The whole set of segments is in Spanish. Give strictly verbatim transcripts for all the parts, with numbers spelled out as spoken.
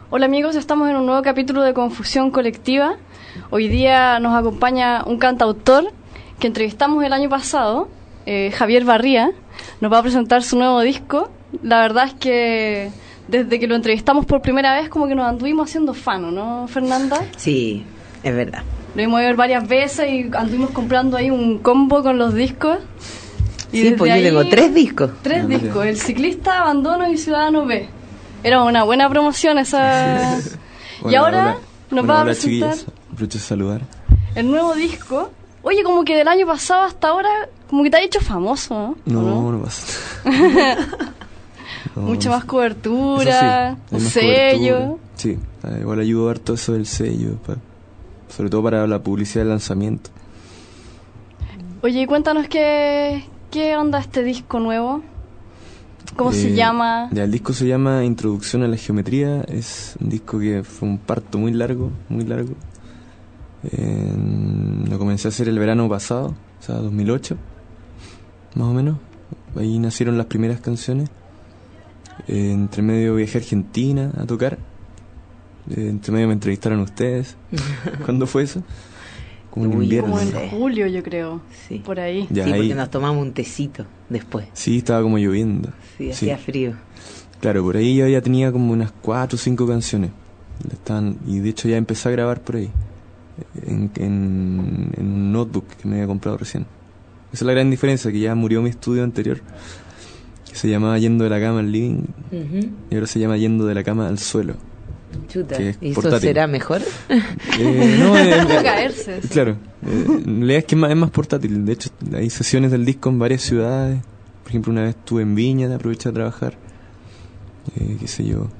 Hola amigos, estamos en un nuevo capítulo de Confusión Colectiva. Hoy día nos acompaña un cantautor que entrevistamos el año pasado, eh, Javier Barría. Nos va a presentar su nuevo disco. La verdad es que desde que lo entrevistamos por primera vez como que nos anduvimos haciendo fan, ¿no, Fernanda? Sí, es verdad. Lo vimos ver varias veces y anduvimos comprando ahí un combo con los discos. Y sí, pues yo tengo tres discos. Tres no, discos, El Ciclista, Abandono y Ciudadano B. Era una buena promoción esa. Sí. Y Hola, ahora hola. nos Bueno, va a hola, presentar chiquillas. Aprovecho de saludar. el nuevo disco. Oye, como que del año pasado hasta ahora, como que te ha hecho famoso, ¿no? No, ¿no? no pasa. No, Mucha no más sé. cobertura, Eso sí, un hay más sello. cobertura. Sí, ah, igual ayudo harto eso del sello, pa- sobre todo para la publicidad del lanzamiento. Oye, cuéntanos qué, qué onda este disco nuevo. ¿Cómo Eh, se llama? Ya, el disco se llama Introducción a la Geometría. Es un disco que fue un parto muy largo, muy largo. Eh, lo comencé a hacer el verano pasado, o sea, dos mil ocho, más o menos. Ahí nacieron las primeras canciones. Eh, entre medio viajé a Argentina a tocar. Eh, entre medio me entrevistaron ustedes. ¿Cuándo fue eso? Como en Uy, invierno. Como en Sí. julio, yo creo. Sí. Por ahí. Ya, sí, ahí- porque nos tomamos un tecito después. Sí, estaba como lloviendo. Sí, hacía frío. Claro, por ahí yo ya tenía como unas cuatro o cinco canciones. Estaban, y de hecho ya empecé a grabar por ahí. En, en, en un notebook que me había comprado recién. Esa es la gran diferencia, que ya murió mi estudio anterior, que se llamaba Yendo de la cama al living, Uh-huh. y ahora se llama Yendo de la cama al suelo. Chuta, Que es ¿y eso portátil. será mejor? Eh, no, eh, Como eh, caerse. sí. Claro, eh, en realidad es que es más, es más portátil. De hecho, hay sesiones del disco en varias ciudades. Por ejemplo, una vez estuve en Viña, aproveché a trabajar. Eh, qué sé yo.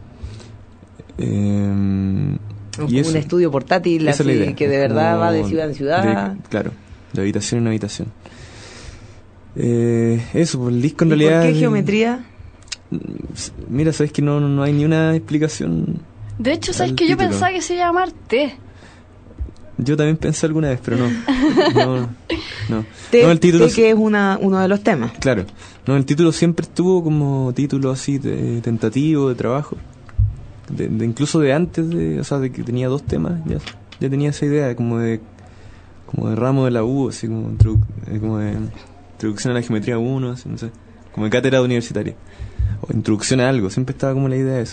Eh, y eso, Un estudio portátil esa es la así idea. que de Es verdad como va de ciudad en ciudad. de- claro, de habitación en habitación. Eh, eso, pues el disco en ¿Y realidad... por qué geometría? Mira, sabes que no, no, no hay ni una explicación. De hecho, ¿sabes al que yo título. pensaba que se iba a llamar T? Yo también pensé alguna vez, pero no. No, no. Te, No, el título... te que es una, uno de los temas. Claro, no, el título siempre estuvo como título así de tentativo, de trabajo, de, de incluso de antes, de, o sea, de que tenía dos temas, ya, ya tenía esa idea como de como de ramo de la U, así como, introdu- eh, como de introducción a la geometría uno, así, no sé, como de cátedra universitaria, o introducción a algo, siempre estaba como la idea de eso.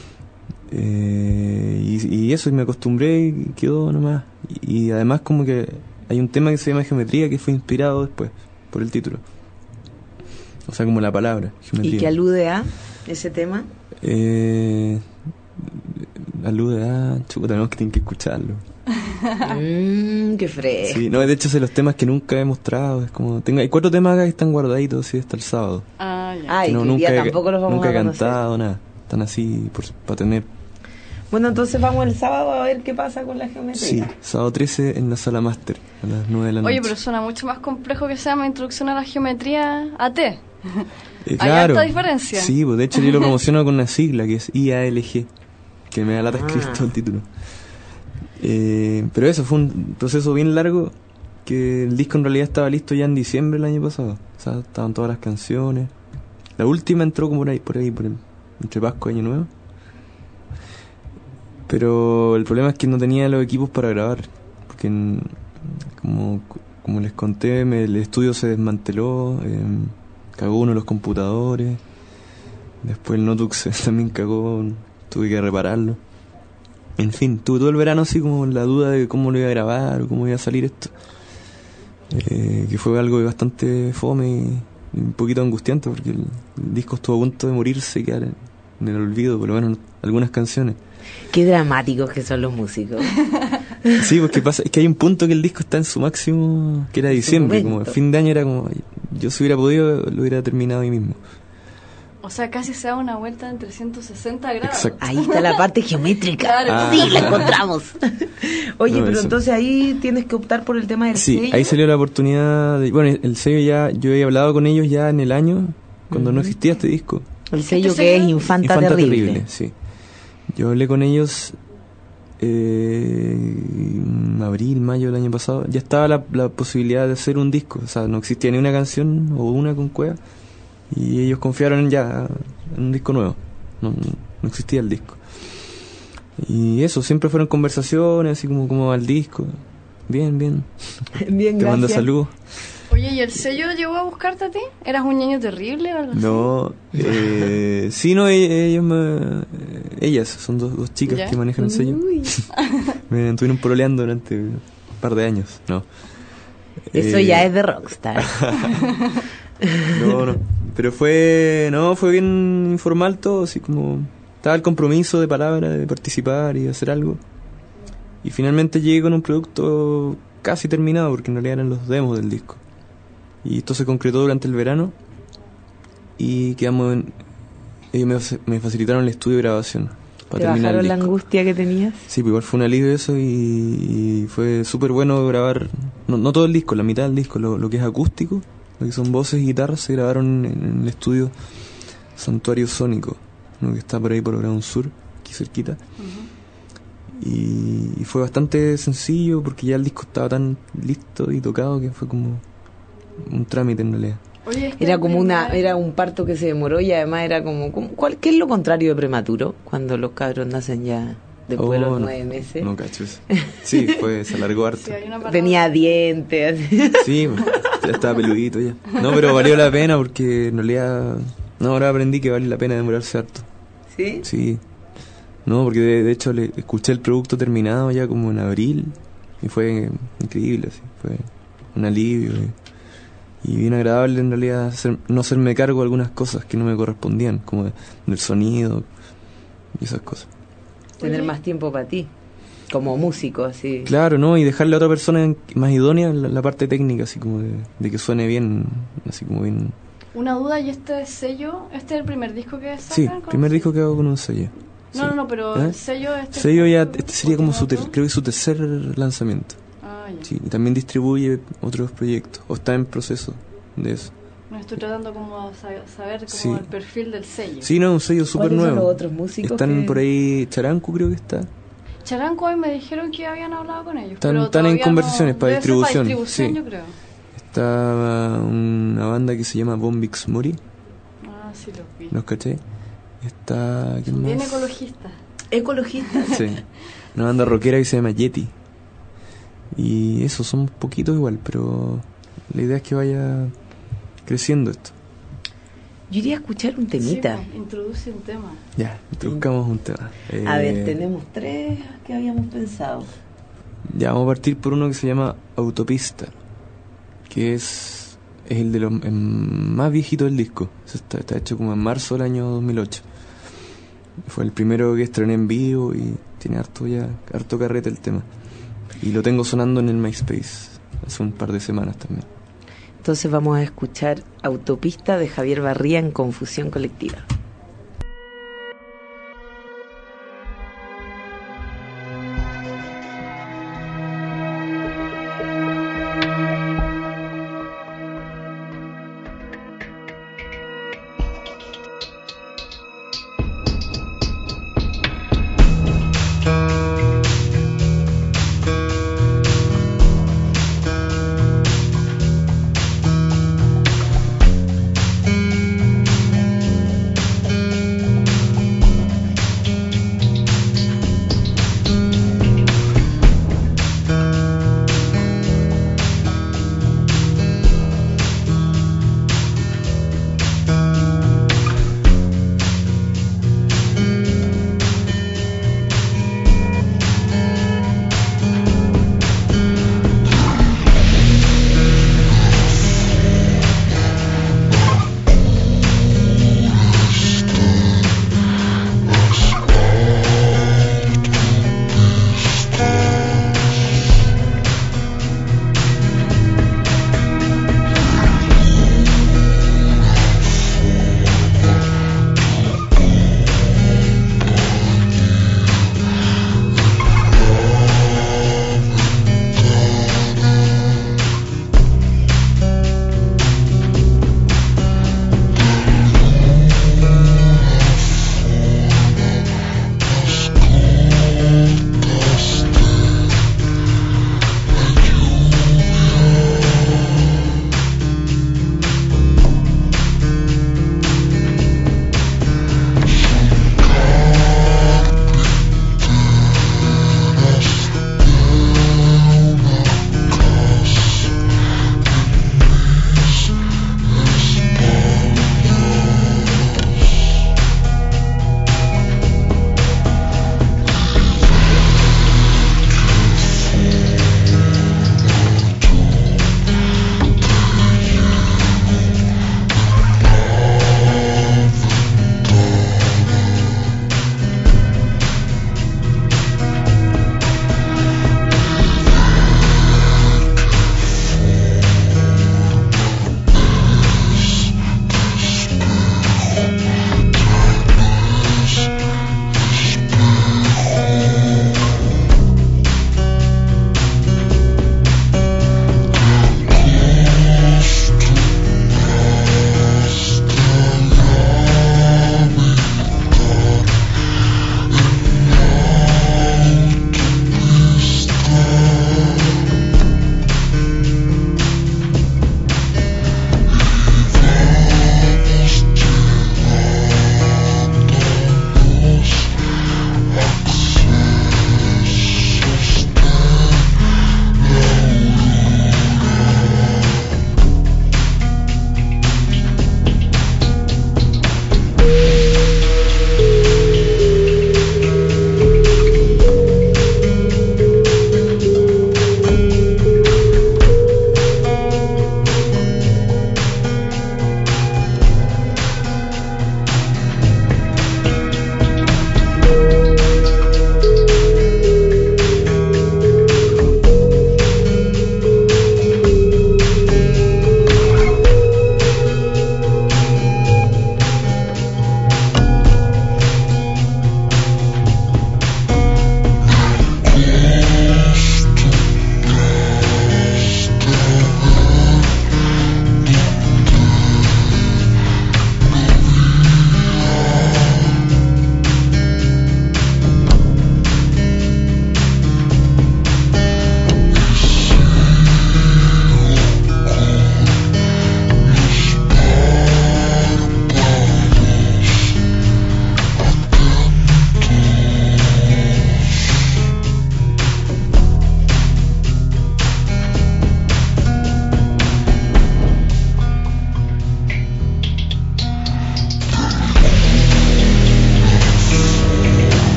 Eh, y, y eso, y me acostumbré y quedó nomás. Y, y además como que hay un tema que se llama geometría que fue inspirado después por el título. O sea, como la palabra, geometría. ¿Y que alude a ese tema? Eh, alude a... Chuta, tenemos que, tienen que escucharlo. Mmm, qué fresco. Sí, no, de hecho, es de los temas que nunca he mostrado. Es como, tengo, hay cuatro temas acá que están guardaditos así hasta el sábado. Ah, ya. Ay, Que no, que hoy día nunca he- tampoco los vamos nunca a he conocer. cantado, nada. Están así por, para tener... Bueno, entonces vamos el sábado a ver qué pasa con la Sí, geometría. sábado trece en la sala máster, a las nueve de la noche. Oye, pero suena mucho más complejo que se llama Introducción a la Geometría A T. Eh, ¿Hay claro. harta diferencia? Sí, pues de hecho yo lo promociono con una sigla que es I A L G, que me da lata Ah. escribir todo el título. Eh, pero eso fue un proceso bien largo, que el disco en realidad estaba listo ya en diciembre del año pasado. O sea, estaban todas las canciones. La última entró como por ahí, por ahí, por el, entre Pascua y Año Nuevo. Pero el problema es que no tenía los equipos para grabar, porque en- como, como les conté, me- el estudio se desmanteló, eh, cagó uno de los computadores, después el notebook se, también cagó, tuve que repararlo. En fin, tuve todo el verano así como la duda de cómo lo iba a grabar o cómo iba a salir esto, eh, que fue algo bastante fome y, y un poquito angustiante, porque el, el disco estuvo a punto de morirse y quedar en, en el olvido, por lo menos algunas canciones. Qué dramáticos que son los músicos. Sí, porque pasa, es que hay un punto que el disco está en su máximo, que era diciembre, como el momento. fin de año era como, yo si hubiera podido lo hubiera terminado ahí mismo. O sea, casi se da una vuelta en trescientos sesenta grados. Exacto. Ahí está la parte geométrica. Claro. Ah. Sí, la encontramos. Oye, No, pero eso. entonces ahí tienes que optar por el tema del Sí, sello. ahí salió la oportunidad de, bueno, el sello ya, yo había hablado con ellos ya en el año, cuando no existía este disco. El sello Este que es sello- Infanta, Infanta Terrible. Terrible, sí. Yo hablé con ellos eh, en abril, mayo del año pasado. Ya estaba la, la posibilidad de hacer un disco. O sea, no existía ni una canción o una con Cueva. Y ellos confiaron ya en un disco nuevo. No, no existía el disco. Y eso, siempre fueron conversaciones, así como, como al disco. Bien, bien. Bien, Te manda gracias. saludos. Oye, ¿y el sello llegó a buscarte a ti? ¿Eras un niño terrible o algo así? No, eh, sí, no, e- ellos me- ellas, son dos, dos chicas ¿Ya? que manejan el sello. Uy, Me estuvieron pololeando durante un par de años, no. eso Eh, ya es de rockstar. No, no, pero fue, no, fue bien informal todo, así como estaba el compromiso de palabra de participar y hacer algo. Y finalmente llegué con un producto casi terminado, porque en realidad eran los demos del disco. Y esto se concretó durante el verano y quedamos en, ellos me, me facilitaron el estudio de grabación para ¿Te terminar bajaron el la disco. angustia que tenías? Sí, pues igual fue un alivio eso y, y fue súper bueno grabar, no, no todo el disco, la mitad del disco, lo, lo que es acústico, lo que son voces y guitarras, se grabaron en, en el estudio Santuario Sónico, ¿no? Que está por ahí por Ground Sur, aquí cerquita. Ujú. Y, y fue bastante sencillo porque ya el disco estaba tan listo y tocado que fue como un trámite en realidad. Oye, este Era como una, primer- era un parto que se demoró y además era como, como ¿cuál, ¿qué es lo contrario de prematuro? Cuando los cabros nacen ya después de Oh, los no, nueve meses. No cacho eso. Sí, fue, se alargó harto. Sí, hay una palabra- Tenía dientes, así. Sí, ya estaba peludito ya. No, pero valió la pena porque en realidad, no, ahora aprendí que vale la pena demorarse harto. ¿Sí? Sí. No, porque de, de hecho le escuché el producto terminado ya como en abril y fue increíble, así, fue un alivio y, y bien agradable en realidad hacer- no hacerme cargo de algunas cosas que no me correspondían, como de- del sonido y esas cosas. Tener Oye. más tiempo para ti, como músico, así. Claro, ¿no? Y dejarle a otra persona en- más idónea la, la parte técnica, así como de, de que suene bien, así como bien... Una duda, ¿y este sello? ¿Este es el primer disco que sacan? Sí, con primer el disco que sello? hago con un sello. No, Sí. no, no, pero ¿Eh? el sello... Este Sello ya, es este sería como su, ter- otro. creo que su tercer lanzamiento. Ah, ya. Sí, y también distribuye otros proyectos, o está en proceso de eso. Me estoy tratando como sa- saber como Sí. el perfil del sello. Sí, no, un sello súper ¿Cuáles son nuevo. los otros músicos Están que- por ahí, Charancu creo que está. Charanco hoy me dijeron que habían hablado con ellos. Están- pero están en todavía conversaciones no- para debe ser distribución, Para distribución, sí. yo creo. Está una banda que se llama Bombix Mori, Ah, sí, los vi. ¿los caché? Está... ¿quién Bien más? ecologista. Ecologista. Sí, una banda rockera que se llama Yeti. Y eso, son poquitos igual, pero la idea es que vaya creciendo esto. Yo iría a escuchar un temita. Sí, pues, introduce un tema. Ya, buscamos un tema. A Eh, ver, tenemos tres que habíamos pensado. Ya, vamos a partir por uno que se llama Autopista, que es, es el de los el más viejito del disco. Eso Está, está hecho como en marzo del año dos mil ocho. Fue el primero que estrené en vivo y tiene harto ya, harto carrete el tema. Y lo tengo sonando en el MySpace hace un par de semanas también. Entonces vamos a escuchar Autopista de Javier Barría en Confusión Colectiva. Thank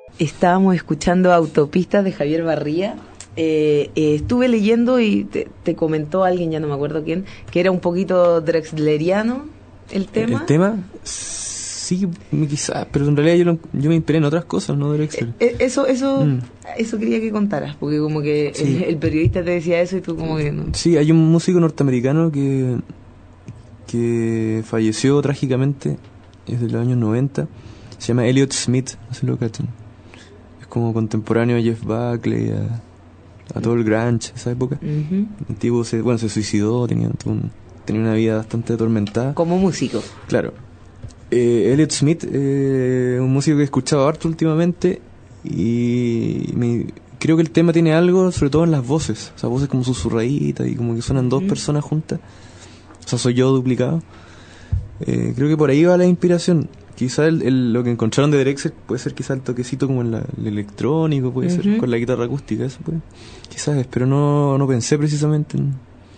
Estábamos escuchando Autopistas de Javier Barría. Eh, eh, estuve leyendo y te, te comentó alguien, ya no me acuerdo quién, que era un poquito drexleriano el tema. ¿El tema? Sí, quizás, pero en realidad yo, lo, yo me inspiré en otras cosas, no Drexler. Eh, eso eso Mm. eso quería que contaras, porque como que Sí. el, el periodista te decía eso y tú como que no. Sí, hay un músico norteamericano que, que falleció trágicamente, es de los años noventa, se llama Elliott Smith, no sé si lo cachan. Es como contemporáneo a Jeff Buckley, a, a todo el grunge, esa época. Ujú. El tipo se, bueno, se suicidó, tenía, un- tenía una vida bastante atormentada. Como músico. Claro. Eh, Elliott Smith, eh, un músico que he escuchado harto últimamente y me, creo que el tema tiene algo, sobre todo en las voces, o sea, voces como susurraditas y como que suenan dos Ujú. personas juntas, o sea, soy yo duplicado. Eh, creo que por ahí va la inspiración. Quizá el, el- lo que encontraron de Drexler puede ser quizá el toquecito como en la, el electrónico, puede ser Ujú. con la guitarra acústica, eso puede, quizás es, pero no, no pensé precisamente en,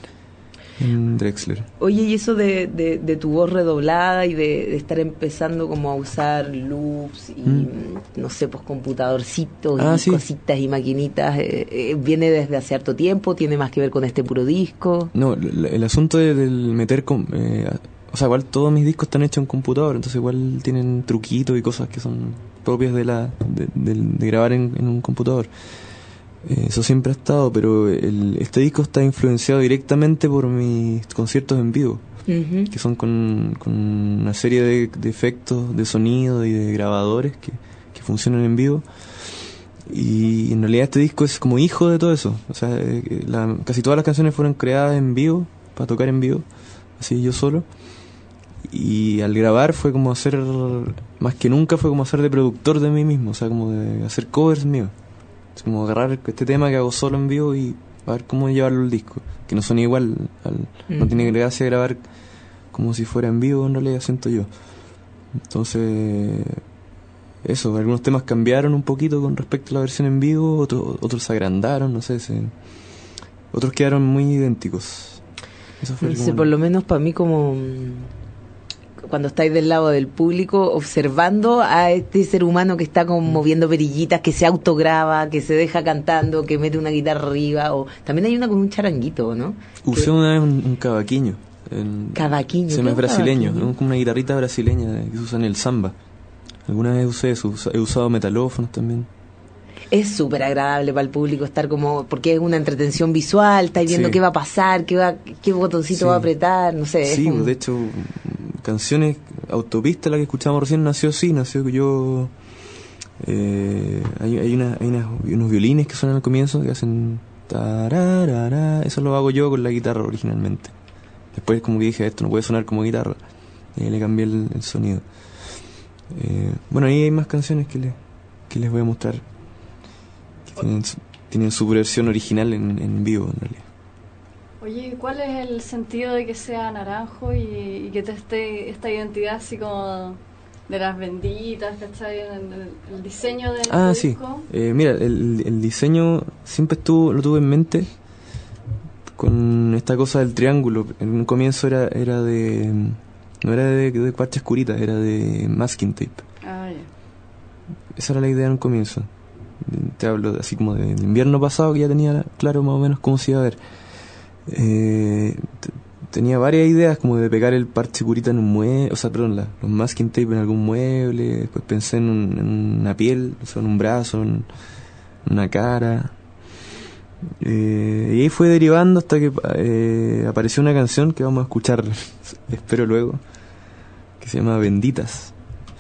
en Drexler. Oye, y eso de, de, de tu voz redoblada y de, de estar empezando como a usar loops y, Mm. no sé, pues computadorcitos Ah, y sí. cositas y maquinitas, eh, eh, ¿viene desde hace harto tiempo? ¿Tiene más que ver con este puro disco? No, el, el asunto de- del meter... Com, eh, o sea, igual todos mis discos están hechos en computador, entonces igual tienen truquitos y cosas que son propias de la de, de- de grabar en, en un computador. Eh, eso siempre ha estado, pero el, este disco está influenciado directamente por mis conciertos en vivo, Ujú. que son con, con una serie de, de efectos de sonido y de grabadores que, que funcionan en vivo. Y en realidad este disco es como hijo de todo eso. O sea, eh, la- casi todas las canciones fueron creadas en vivo, para tocar en vivo, así yo solo. Y al grabar fue como hacer, más que nunca fue como hacer de productor de mí mismo, o sea, como de hacer covers míos. Es como agarrar este tema que hago solo en vivo y a ver cómo llevarlo al disco. Que no suena igual, al- no Mm. tiene gracia grabar como si fuera en vivo, en realidad siento yo. Entonces, eso, algunos temas cambiaron un poquito con respecto a la versión en vivo, otros, otros se agrandaron, no sé, se, otros quedaron muy idénticos. Eso fue No como sé, el- por lo menos para mí como mm, cuando estáis del lado del público observando a este ser humano que está como moviendo perillitas, que se autograba, que se deja cantando, que mete una guitarra arriba, o también hay una con un charanguito, ¿no? Usé Que- una vez un, un cavaquinho. El- Cavaquinho, Se ¿qué me es es brasileño, cavaquinho? es como una guitarrita brasileña de- que se usa en el samba. Alguna vez usé eso, usa- he usado metalófonos también. Es súper agradable para el público estar como, porque es una entretención visual, estáis viendo Sí. qué va a pasar, qué va, qué botoncito Sí. va a apretar, no sé. es Sí, como- de hecho, mm, canciones, Autopista, la que escuchamos recién, nació así, nació que yo... Eh, hay hay, una, hay unas- unos violines que suenan al comienzo, que hacen... tararara, eso lo hago yo con la guitarra originalmente. Después como que dije, esto no puede sonar como guitarra. Y ahí le cambié el, el sonido. Eh, bueno, ahí hay más canciones que, le, que les voy a mostrar. Que tienen, su- tienen su versión original en, en vivo, en realidad. Oye, ¿cuál es el sentido de que sea naranjo y, y que te esté esta identidad así como de las benditas, ¿cachai? El, el- el diseño del Ah, sí. disco. Eh, mira, el, el diseño siempre estuvo, lo tuve en mente con esta cosa del triángulo. En un comienzo era era de... No era de, de parches curitas, era de masking tape. Ah, ya. Esa era la idea en un comienzo. Te hablo de- así como del invierno pasado, que ya tenía claro más o menos cómo se iba a ver. Eh, t- tenía varias ideas como de pegar el parche curita en un mueble, o sea, perdón, la- los masking tape en algún mueble. Después pensé en, un- en una piel, o sea, en un brazo, en una cara. Eh, y ahí fue derivando hasta que eh, apareció una canción que vamos a escuchar, espero luego, que se llama Benditas.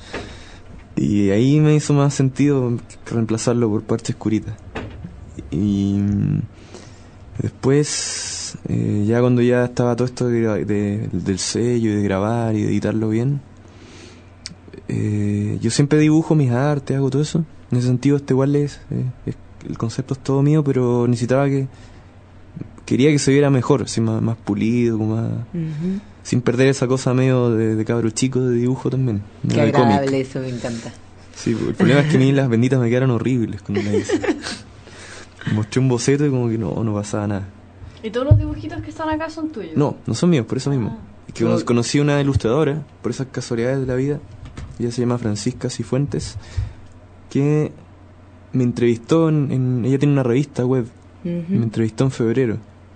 Y ahí me hizo más sentido reemplazarlo por parches curitas. Y mm, después, eh, ya cuando ya estaba todo esto de, gra- de- del sello y de grabar y de editarlo bien, eh, yo siempre dibujo mis artes, hago todo eso. En ese sentido, este igual es, eh, es- el concepto es todo mío, pero necesitaba que, quería que se viera mejor, así más, más pulido, como más, Ujú. sin perder esa cosa medio de, de cabro chico de dibujo también. Qué medio de cómic. agradable, eso me encanta. Sí, el problema es que a mí las benditas me quedaron horribles cuando las hice. Mostré un boceto y como que no, no pasaba nada. ¿Y todos los dibujitos que están acá son tuyos? No, no son míos, por eso mismo. Ah. Es que cono- conocí una ilustradora, por esas casualidades de la vida, ella se llama Francisca Cifuentes, que me entrevistó, en, en, ella tiene una revista web, uh-huh. me entrevistó en febrero.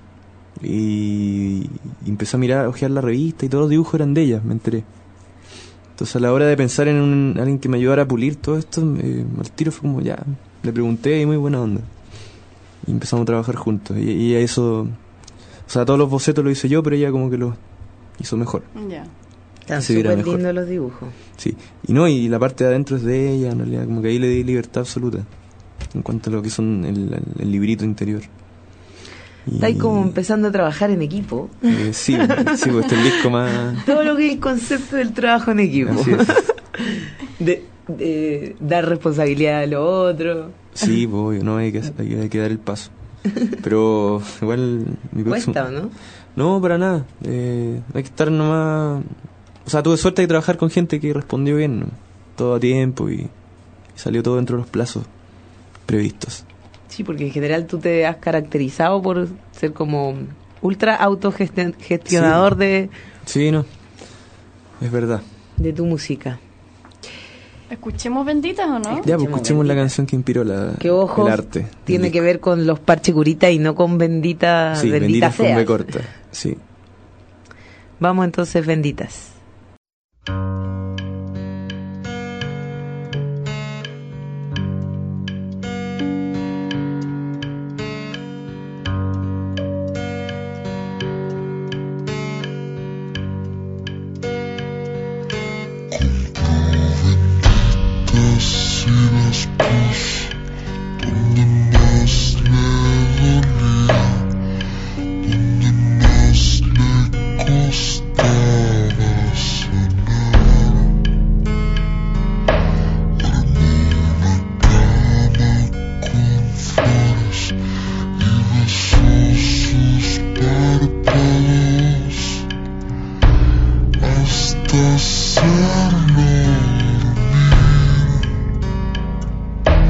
Y, y empecé a mirar, a ojear la revista y todos los dibujos eran de ella, me enteré. Entonces a la hora de pensar en un, alguien que me ayudara a pulir todo esto, eh, al tiro fue como ya, le pregunté y muy buena onda. Y empezamos a trabajar juntos. Y, y eso, o sea, todos los bocetos lo hice yo, pero ella como que lo hizo mejor. Ya. Yeah. Están súper lindos los dibujos. Sí, y no, y la parte de adentro es de ella, en realidad, como que ahí le di libertad absoluta en cuanto a lo que son el, el, el librito interior. Está ahí como empezando a trabajar en equipo. Eh, sí, sí, pues este es el disco más... Todo lo que es el concepto del trabajo en equipo. Así es. de, de dar responsabilidad a lo otro. Sí, pues obvio, no, hay que, hay, hay que dar el paso. Pero igual... Mi próximo... ¿Cuesta o no? No, para nada. Eh, hay que estar nomás... O sea, tuve suerte de trabajar con gente que respondió bien, ¿no? Todo a tiempo y, y salió todo dentro de los plazos previstos. Sí, porque en general tú te has caracterizado por ser como ultra autogestionador sí. de... Sí, no, es verdad. De tu música. ¿Escuchemos Benditas o no? Ya, pues escuchemos la canción que inspiró la, que ojo, el arte. Tiene que ver con los Parche Curita y no con Bendita, sí, Bendita Benditas con B corta, sí. Vamos entonces, Benditas. Hacerlo dormir.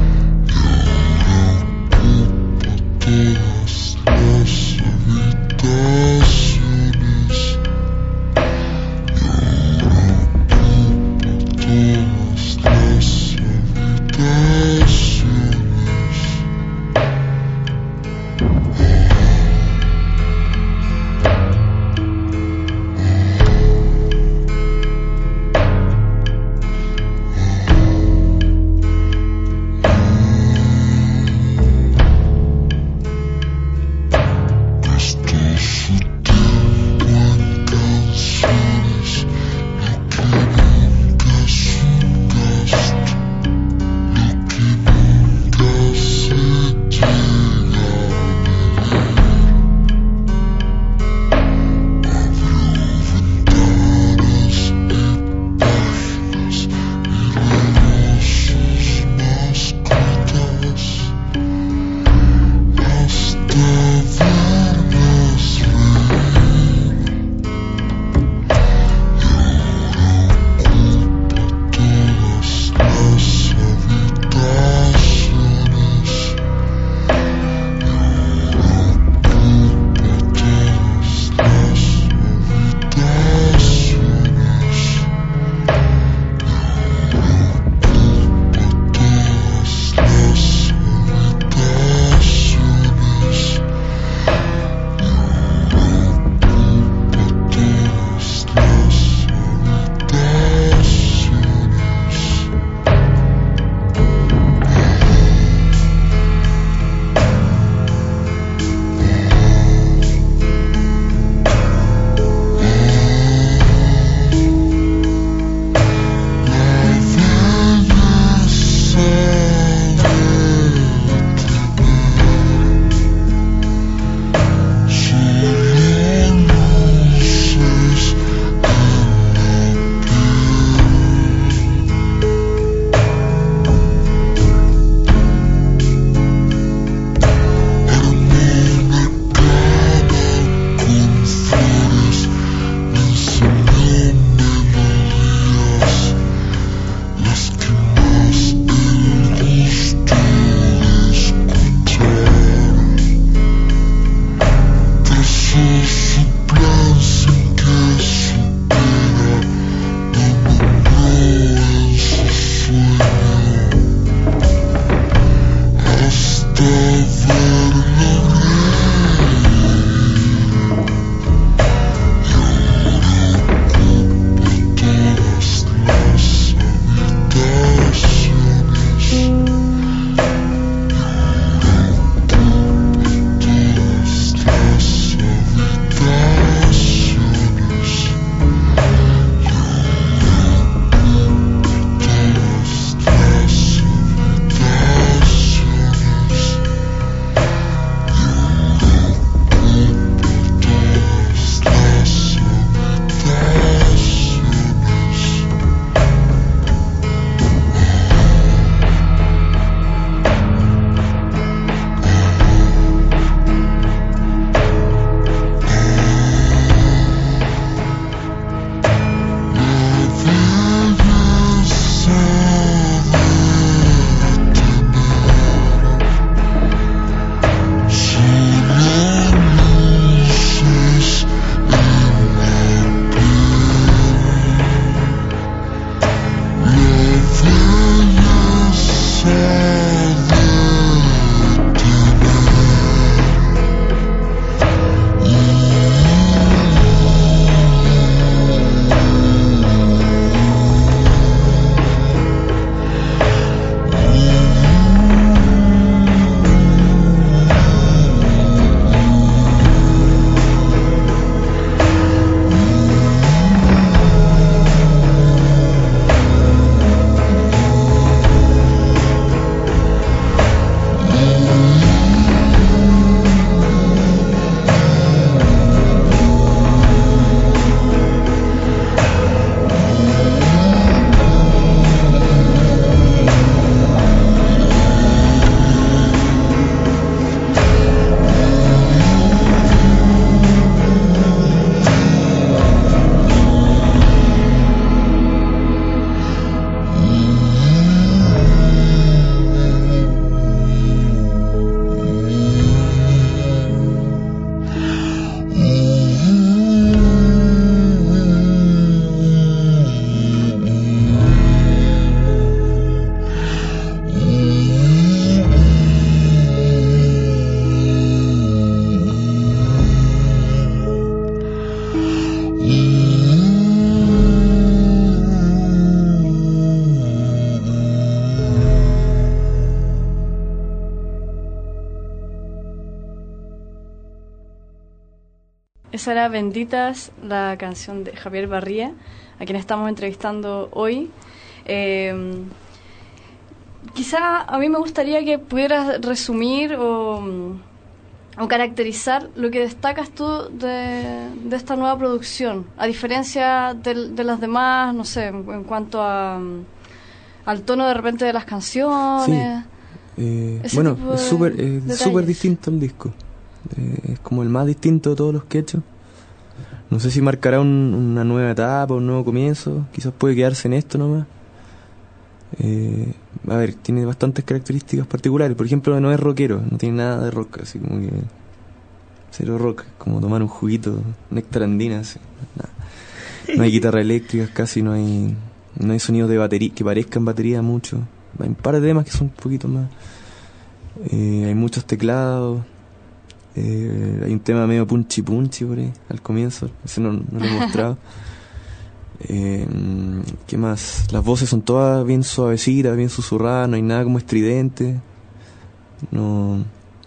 Esa era Benditas, la canción de Javier Barría, a quien estamos entrevistando hoy. Eh, quizá a mí me gustaría que pudieras resumir o, o caracterizar lo que destacas tú de, de esta nueva producción, a diferencia de, de las demás, no sé, en, en cuanto a, al tono de repente de las canciones. Sí. Eh, bueno, es súper eh, súper distinto el disco. Eh, es como el más distinto de todos los que he hecho. No sé si marcará un, una nueva etapa, un nuevo comienzo. Quizás puede quedarse en esto nomás. Eh, a ver, tiene bastantes características particulares. Por ejemplo, no es rockero, no tiene nada de rock, así como que cero rock, como tomar un juguito, néctar andina, así. No hay guitarra eléctrica, casi no hay no hay sonidos de batería que parezcan batería mucho. Hay un par de temas que son un poquito más. Eh, hay muchos teclados. Eh, hay un tema medio punchi punchi por ahí al comienzo, ese no, no lo he mostrado. Eh, ¿Qué más? Las voces son todas bien suavecitas, bien susurradas, no hay nada como estridente. No.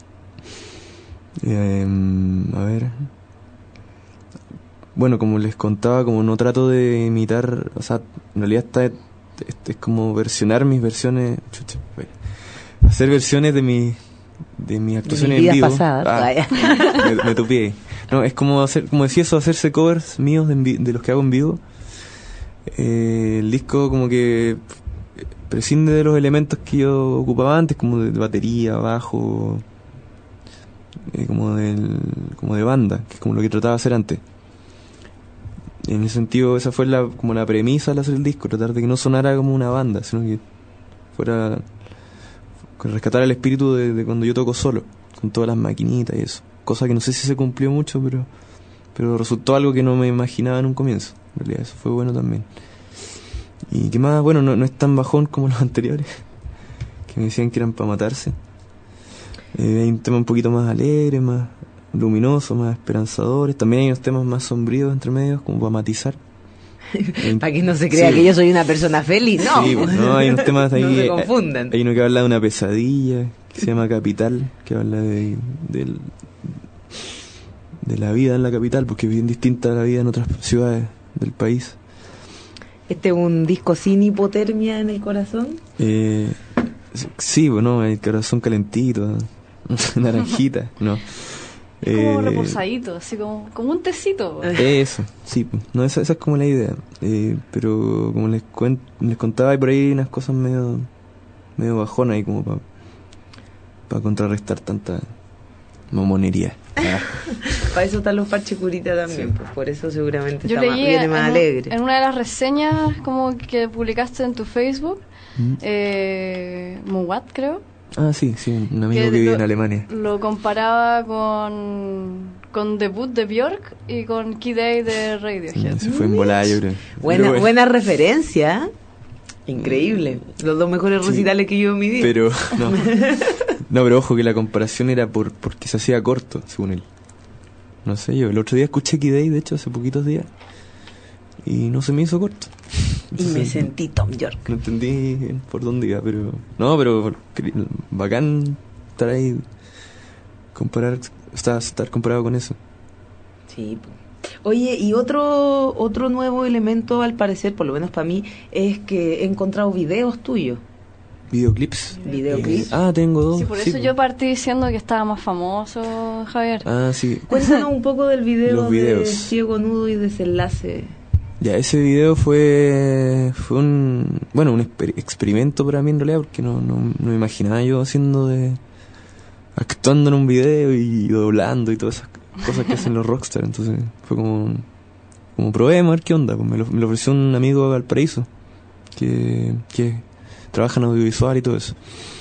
Eh, a ver. Bueno, como les contaba, como no trato de imitar, o sea, en realidad está, es, es como versionar mis versiones, chucha, hacer versiones de mi de mis actuaciones de mi vida en vivo. Pasada, ah, me, me tupié. No, es como hacer, como decía eso, hacerse covers míos de, vi- de los que hago en vivo. Eh, el disco como que prescinde de los elementos que yo ocupaba antes, como de, de batería, bajo, eh, como del, como de banda, que es como lo que trataba de hacer antes. En ese sentido, esa fue la, como la premisa al hacer el disco, tratar de que no sonara como una banda, sino que fuera rescatar el espíritu de, de cuando yo toco solo, con todas las maquinitas y eso. Cosa que no sé si se cumplió mucho, pero pero resultó algo que no me imaginaba en un comienzo. En realidad eso fue bueno también. Y que más, bueno, no, no es tan bajón como los anteriores, que me decían que eran para matarse. Eh, hay un tema un poquito más alegre, más luminoso, más esperanzadores. También hay unos temas más sombríos entre medios, como para matizar. Para que no se crea sí. que yo soy una persona feliz, no. Sí, pues, no, hay unos temas ahí. No se confundan. Hay uno que habla de una pesadilla, que se llama Capital, que habla de, de, de la vida en la capital, porque es bien distinta a la vida en otras ciudades del país. ¿Este es un disco sin hipotermia en el corazón? Eh, sí, bueno, el corazón calentito, naranjita, no. Es como eh, reposadito, así como, como un tecito. Eso, sí, no, esa, esa es como la idea. Eh, pero como les cuen, les contaba, hay por ahí unas cosas medio medio bajonas ahí como para pa contrarrestar tanta mamonería. Ah. Para eso están los parches curita también, sí. Pues por eso seguramente yo está leí más, viene más en, alegre. En una de las reseñas como que publicaste en tu Facebook, ¿Mm? eh, Muwat creo. Ah, sí, sí, un amigo que, que vive en Alemania. Lo comparaba con con debut de Björk y con Key Day de Radiohead. Se fue en volada, yo creo. Buena, bueno. buena referencia. Increíble. Los dos mejores sí, recitales que yo en mi vida. Pero, no. No, pero ojo que la comparación era por porque se hacía corto, según él. No sé, yo el otro día escuché Key Day, de hecho, hace poquitos días. Y no se me hizo corto. Entonces, y me sentí Tom York. No entendí por dónde iba, pero... No, pero bacán estar ahí, comparar, estar, estar comparado con eso. Sí. Oye, y otro otro nuevo elemento, al parecer, por lo menos para mí, es que he encontrado videos tuyos. ¿Videoclips? Videoclips. Eh, ah, tengo dos. Sí, por sí, eso yo partí diciendo que estaba más famoso, Javier. Ah, sí. Cuéntanos un poco del video Los videos. de Ciego, Nudo y Desenlace. Ya, ese video fue fue un bueno un exper- experimento para mí en realidad, porque no, no, no me imaginaba yo haciendo de actuando en un video y doblando y todas esas cosas que hacen los rockstars. Entonces fue como como probemos a ver qué onda. Pues me, lo, me lo ofreció un amigo de Valparaíso que, que trabaja en audiovisual y todo eso.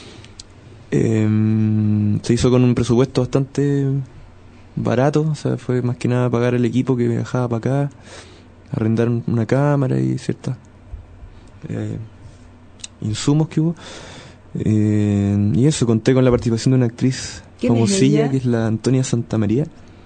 Eh, se hizo con un presupuesto bastante barato, o sea, fue más que nada pagar el equipo que viajaba para acá, arrendar una cámara y ciertas eh, insumos que hubo. Eh, y eso, conté con la participación de una actriz famosilla, es que es la Antonia Santamaría,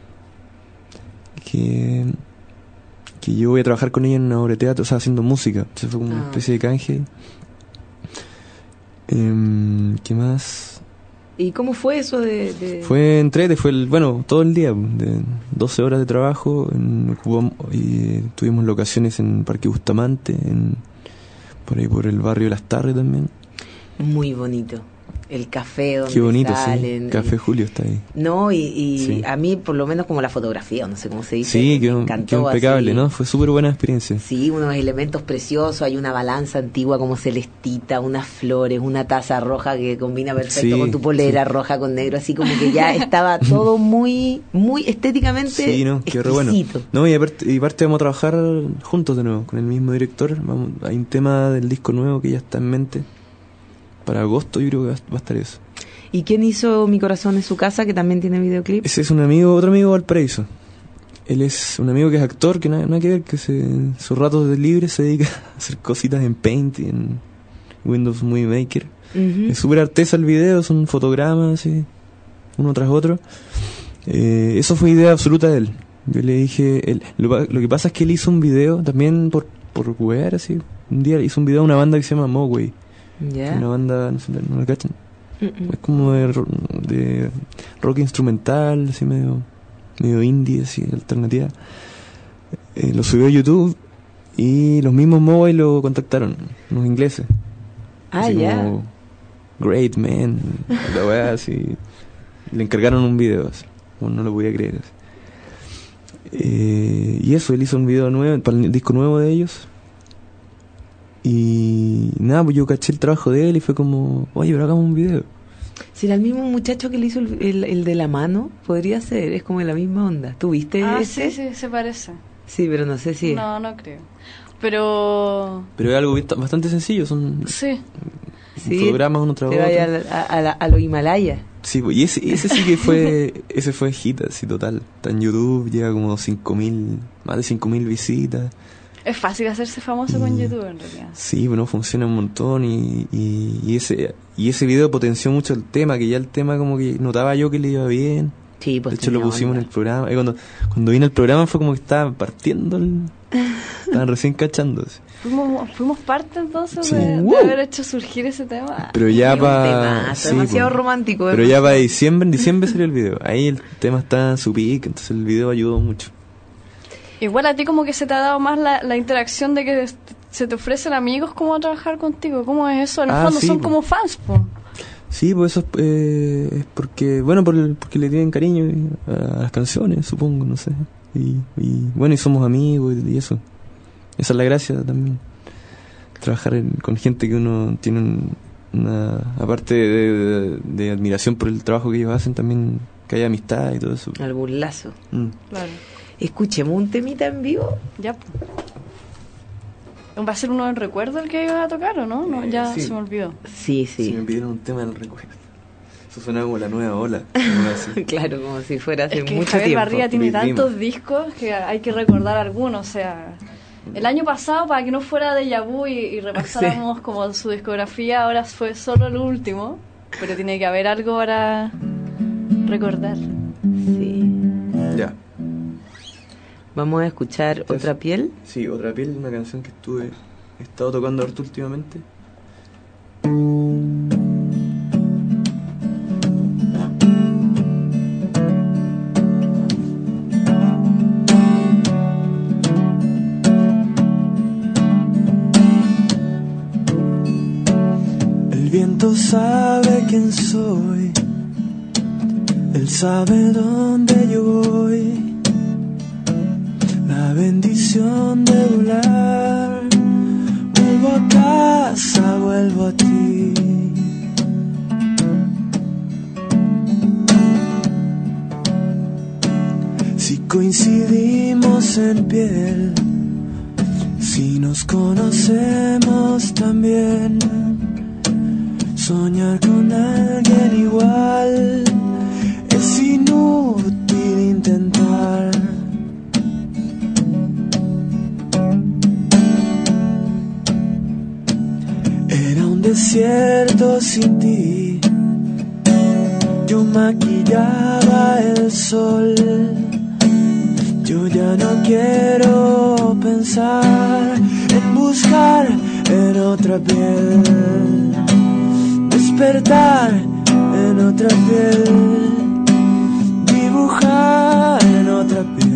que, que yo voy a trabajar con ella en una obra de teatro, o sea, haciendo música. Entonces fue como ah. una especie de canje. Eh, ¿Qué más? ¿Y cómo fue eso de...? de... Fue entrete, fue el, bueno, todo el día, de doce horas de trabajo, en, ocupamos, y tuvimos locaciones en Parque Bustamante, en, por ahí por el barrio Las Tarres también. Muy bonito. El café donde Qué bonito, salen. sí. Café el... Julio está ahí. No, y, y sí. a mí por lo menos como la fotografía, no sé cómo se dice. Sí, quedó, me encantó, quedó impecable, así. ¿no? Fue súper buena experiencia. Sí, unos elementos preciosos, hay una balanza antigua como celestita, unas flores, una taza roja que combina perfecto sí, con tu polera sí. roja con negro, así como que ya estaba todo muy muy estéticamente sí, no, qué re bueno. No, y aparte, y aparte vamos a trabajar juntos de nuevo, con el mismo director. Vamos, hay un tema del disco nuevo que ya está en mente. Para agosto yo creo que va, va a estar eso. ¿Y quién hizo Mi Corazón en su casa, que también tiene videoclip? Ese es un amigo, otro amigo de Valparaíso. Él es un amigo que es actor, que nada, nada que ver, que se, en sus ratos de libre se dedica a hacer cositas en Paint y en Windows Movie Maker. Uh-huh. Es súper artesa el video, son fotogramas así, uno tras otro. Eh, eso fue idea absoluta de él. Yo le dije, él, lo, lo que pasa es que él hizo un video también por, por wear, así. Un día hizo un video de una banda que se llama Mogwai. Yeah. Una banda, no sé, no la cachan. Es como de, de rock instrumental, así medio medio indie, así, alternativa. Eh, lo subió a YouTube y los mismos Mogwai lo contactaron, los ingleses. Ah, ya. Yeah. Como, great man, la weá así. Le encargaron un video, así, como no lo podía creer. Así. Eh, y eso, él hizo un video nuevo, para el disco nuevo de ellos. Y nada, pues yo caché el trabajo de él y fue como, oye, pero hagamos un video. ¿Será el mismo muchacho que le hizo el, el, el de la mano? Podría ser, es como de la misma onda. ¿Tú viste ah, ese? sí, sí, se parece. Sí, pero no sé si... No, no creo. Pero... Pero es algo bastante sencillo, son sí. Sí, fotogramas uno tras otro. otro. A, a, a, a los Himalayas. Sí, y ese, ese sí que fue, ese fue hit, así total. Está en YouTube, llega como cinco mil, más de cinco mil visitas. Es fácil hacerse famoso y, con YouTube en realidad. Sí, bueno, funciona un montón y, y, y ese y ese video potenció mucho el tema, que ya el tema como que notaba yo que le iba bien. Sí, pues de hecho lo pusimos onda. En el programa. Y cuando, cuando vine al programa fue como que estaba partiendo el... Estaban recién cachándose. Fuimos, fuimos parte entonces sí. de, de haber hecho surgir ese tema. Pero ya para... Sí, demasiado pues. romántico. Pero ya para diciembre, en diciembre salió el video. Ahí el tema está en su pico, entonces el video ayudó mucho. Igual a ti como que se te ha dado más la, la interacción de que se te ofrecen amigos como a trabajar contigo. ¿Cómo es eso? En el ah, fondo sí, son pues. como fans, po. Sí, pues eso es, eh, es porque, bueno, por el, porque le tienen cariño a, a las canciones, supongo, no sé. Y, y bueno, y somos amigos y, y eso. Esa es la gracia también. Trabajar en, con gente que uno tiene un, una... Aparte de, de, de admiración por el trabajo que ellos hacen, también que haya amistad y todo eso. Algún lazo. Mm. Claro. Escuchemos un temita en vivo. Ya. ¿Va a ser uno del recuerdo el que iba a tocar o no? no ya sí. se me olvidó. Sí, sí. Sí, me pidieron un tema del recuerdo. Eso suena como la nueva ola. Claro, como si fuera hace es que mucho Javier tiempo. Barría tiene tantos discos que hay que recordar algunos. O sea, el año pasado, para que no fuera déjà vu y, y repasáramos sí. como su discografía, ahora fue solo el último. Pero tiene que haber algo para recordar. Sí. Ya. Vamos a escuchar Entonces, Otra Piel. Sí, Otra Piel, una canción que estuve he estado tocando harto últimamente. El viento sabe quién soy, él sabe dónde yo voy. La bendición de volar, vuelvo a casa, vuelvo a ti. Si coincidimos en piel, si nos conocemos también, soñar con alguien igual es inútil intentar. Desierto sin ti, yo maquillaba el sol. Yo ya no quiero pensar en buscar en otra piel, despertar en otra piel, dibujar en otra piel.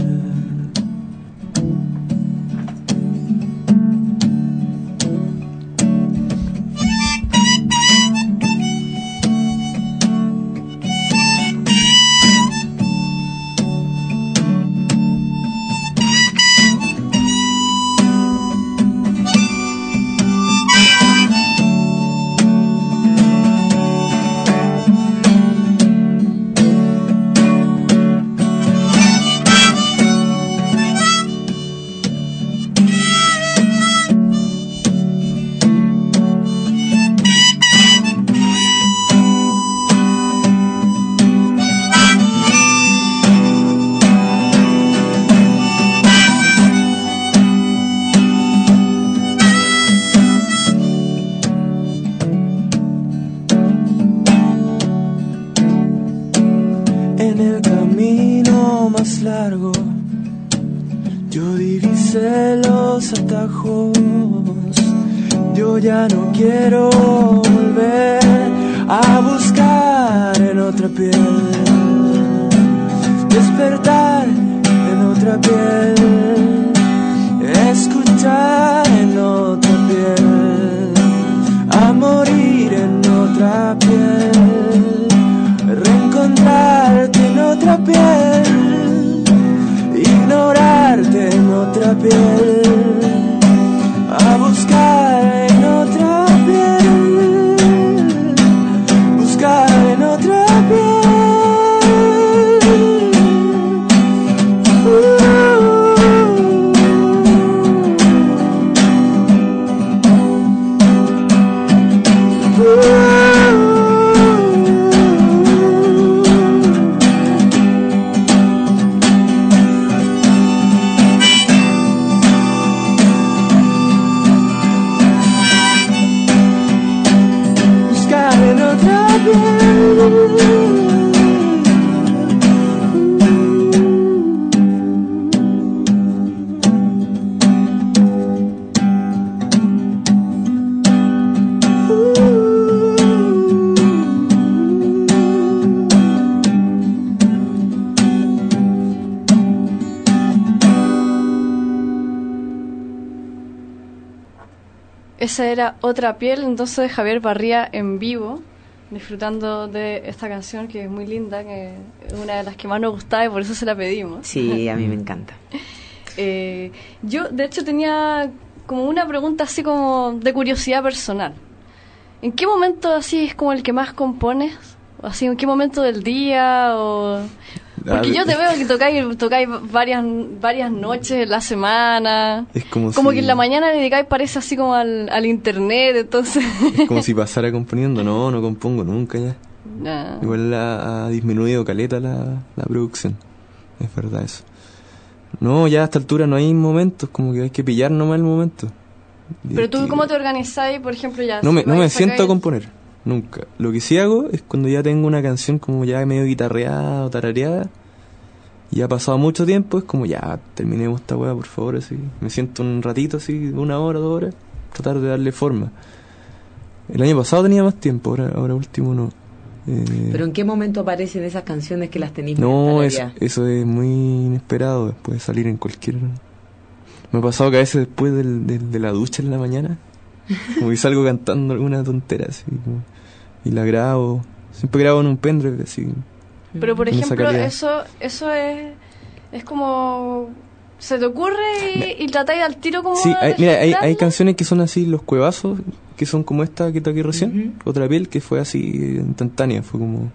En el camino más largo yo divisé los atajos. Yo ya no quiero volver a buscar en otra piel, despertar en otra piel, escuchar en otra piel, a morir en otra piel, reencontrarte en otra piel, ignorarte en otra piel, a buscar en otra piel, buscar en otra piel. Esa era Otra Piel, entonces, de Javier Barría en vivo, disfrutando de esta canción que es muy linda, que es una de las que más nos gustaba y por eso se la pedimos. Sí, a mí me encanta. eh, yo, de hecho, tenía como una pregunta así como de curiosidad personal. ¿En qué momento así es como el que más compones? Así, ¿en qué momento del día? O... Porque yo te veo que tocáis, tocáis varias, varias noches en la semana. Es como, como si, que en la mañana dedicáis, parece así como al, al internet, entonces... Es como si pasara componiendo. No, no compongo nunca ya. Nah. Igual ha, ha disminuido caleta la, la producción. Es verdad eso. No, ya a esta altura no hay momentos, como que hay que pillar nomás el momento. Y Pero tú, que... ¿cómo te organizáis, por ejemplo, ya? No si me, no me vais siento a sacáis- componer, nunca. Lo que sí hago es cuando ya tengo una canción como ya medio guitarreada o tarareada, y ha pasado mucho tiempo, es como ya, terminemos esta weá, por favor, así. Me siento un ratito así, una hora, dos horas, tratar de darle forma. El año pasado tenía más tiempo, ahora, ahora último no. Eh, ¿Pero en qué momento aparecen esas canciones que las tenéis? no, muy eso, tarareadas? eso es muy inesperado, puede salir en cualquier... Me ha pasado que a veces después del, del, de la ducha en la mañana, como que salgo cantando alguna tontera así, como, y la grabo, siempre grabo en un pendrive así. Pero, por Con esa ejemplo, calidad. eso eso es es como... ¿Se te ocurre y, y tratáis al tiro como... Sí, de hay, mira, hay, hay registrarlo? canciones que son así, los cuevazos, que son como esta que toqué recién, Ujú. Otra Piel, que fue así instantánea, fue como...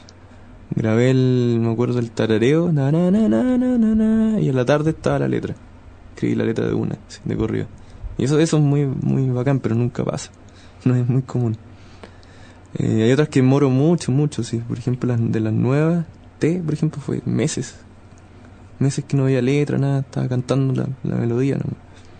Grabé el, me acuerdo, el tarareo, na, na, na, na, na, na, na, y a la tarde estaba la letra. Escribí la letra de una, así, de corrido. Y eso, eso es muy, muy bacán, pero nunca pasa. No es muy común. Eh, hay otras que moro mucho, mucho, sí. Por ejemplo, las de las nuevas, T, por ejemplo, fue meses. Meses que no había letra, nada, estaba cantando la, la melodía nomás.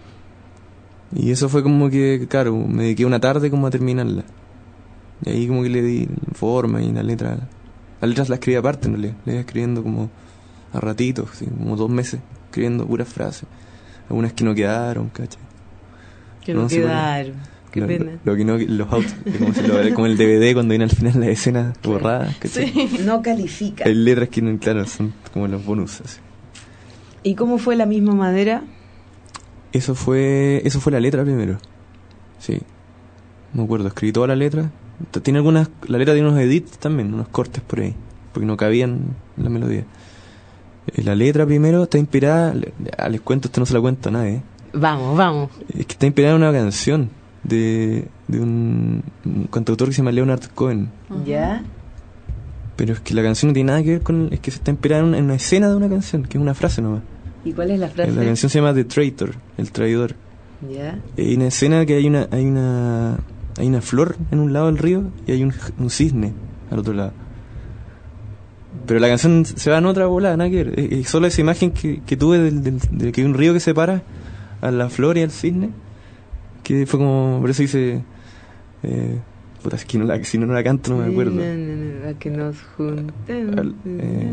Y eso fue como que, claro, me dediqué una tarde como a terminarla. Y ahí como que le di forma y la letra... Las letras las escribí aparte, en realidad. La iba escribiendo como a ratitos, así, como dos meses, escribiendo puras frases. Algunas que no quedaron, ¿cachai? Que no, No, sí, quedaron. qué lo, pena. Lo, lo que no, los autos, como, si lo, como el D V D cuando viene al final las escenas borradas. ¿Cachai? Sí. No califica. Hay letras que no, claro, son como los bonus. Así. ¿Y cómo fue La misma madera? Eso fue, eso fue la letra primero. Sí. No me acuerdo, escribí toda la letra. Tiene algunas, la letra tiene unos edits también, unos cortes por ahí, porque no cabían en la melodía. Eh, la letra primero está inspirada, le- ah, les cuento, esto no se la cuento a nadie. Vamos, vamos. Es que está inspirada en una canción de, de un, un cantautor que se llama Leonard Cohen. ¿Ya? Pero es que la canción no tiene nada que ver con... Es que se está inspirada en una, en una escena de una canción, que es una frase nomás. ¿Y cuál es la frase? La canción se llama The Traitor, el traidor. ¿Ya? Hay una escena que hay una hay una hay una flor en un lado del río y hay un, un cisne al otro lado. Pero la canción se va en otra volada, nada que ver. Es, es solo esa imagen que, que tuve del, del- de que hay un río que separa a la flor y al cisne, que fue como... Por eso dice... Eh, puta, es que no la, si no, no la canto no me acuerdo. No, no, no, a que nos juntemos. Al- eh.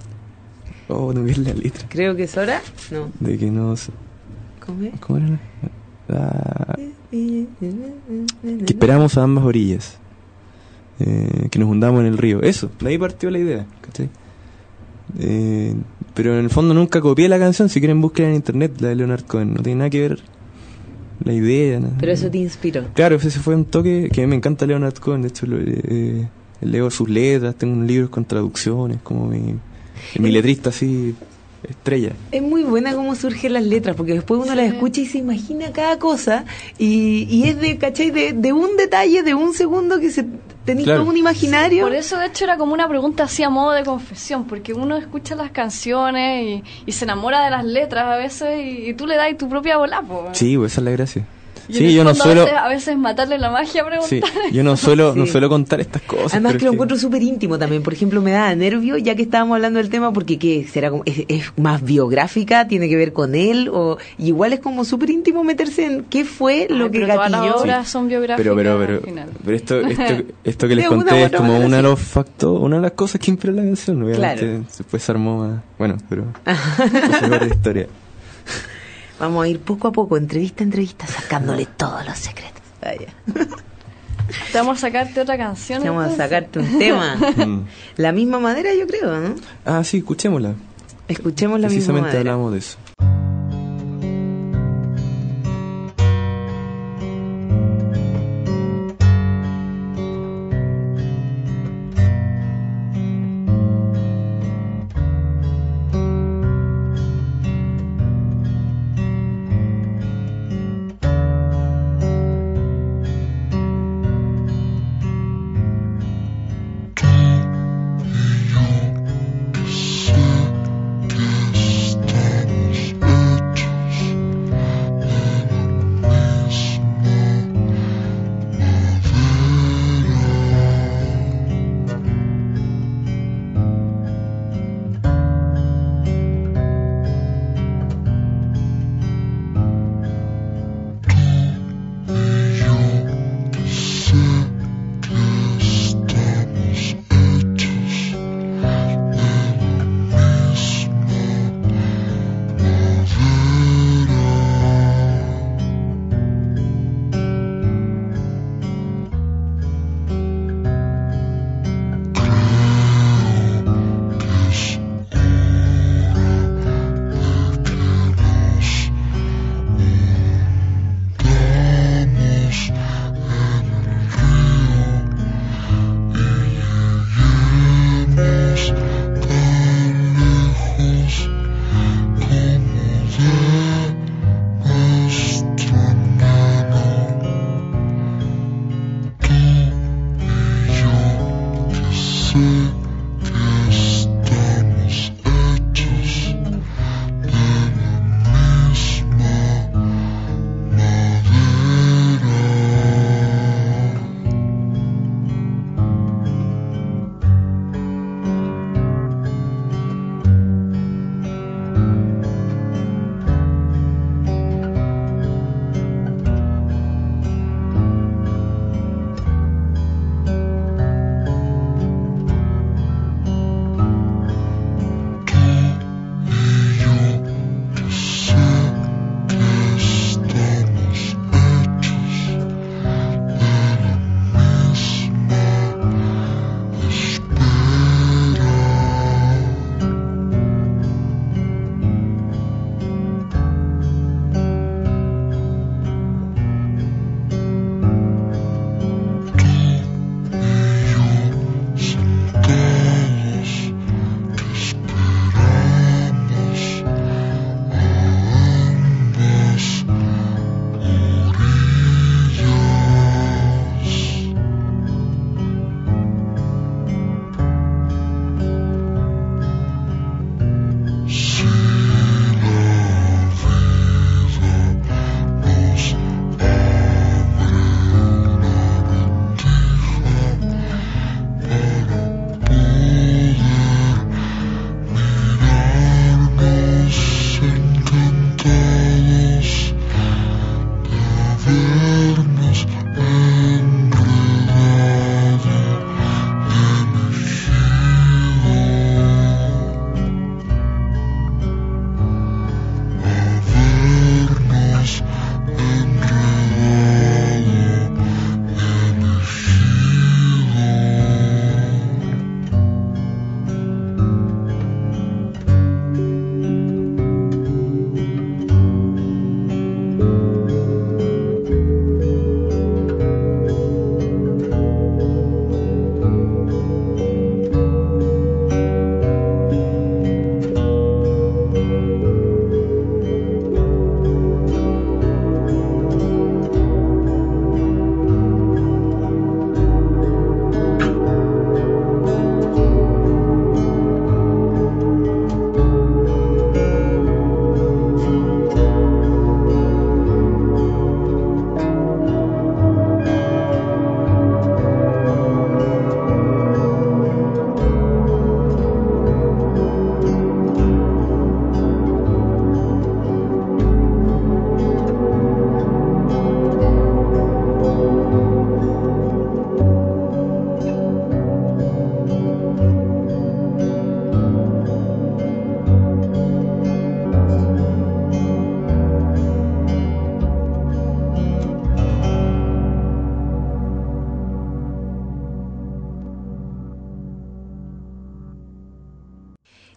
Oh, no vi la letra. Creo que es hora. No. De que nos... ¿Cómo es? ¿Cómo era? Ah, que esperamos a ambas orillas, eh, que nos hundamos en el río. Eso, de ahí partió la idea, ¿cachai? Eh, pero en el fondo nunca copié la canción. Si quieren busquen en internet la de Leonard Cohen, no tiene nada que ver la idea, nada. Pero eso te inspiró. Claro, ese fue un toque que a mí me encanta Leonard Cohen. De hecho lo, eh, leo sus letras, tengo un libro con traducciones, como mi, mi letrista así estrella. Es muy buena cómo surgen las letras, porque después uno Sí. las escucha y se imagina cada cosa, y, y es de, ¿cachai? De, de un detalle, de un segundo que se tenéis Claro. todo un imaginario. Por eso, de hecho, era como una pregunta así a modo de confesión, porque uno escucha las canciones y, y se enamora de las letras a veces y, y tú le das tu propia bola, po. Sí, pues esa es la gracia. Y en Sí, el yo no fondo suelo... A veces, a veces matarle la magia a Sí, preguntar. yo no suelo, no Sí. suelo contar estas cosas. Además pero que lo es encuentro súper íntimo también. Por ejemplo, me da nervio, ya que estábamos hablando del tema, porque ¿qué? ¿Será como, es, es más biográfica? ¿Tiene que ver con él? O y igual es como súper íntimo meterse en qué fue lo Ay, que pero todas las gatilló. obras son biográficas Pero, pero, al pero, final. pero esto, esto, esto que les De una u conté es otra como manera, uno de sí. los factos, una de las cosas que inspira la canción. Obviamente, Claro. después se armó más, bueno, pero esa es otra historia. Vamos a ir poco a poco, entrevista a entrevista, sacándole todos los secretos. Ah, ya. Te vamos a sacarte otra canción. Vamos a entonces. sacarte un tema. Mm. La misma madera, yo creo, ¿no? Ah, sí, escuchémosla. Escuchemos la misma Precisamente madera. hablamos de eso.